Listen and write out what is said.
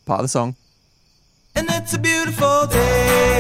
Part of the song. And it's a beautiful day.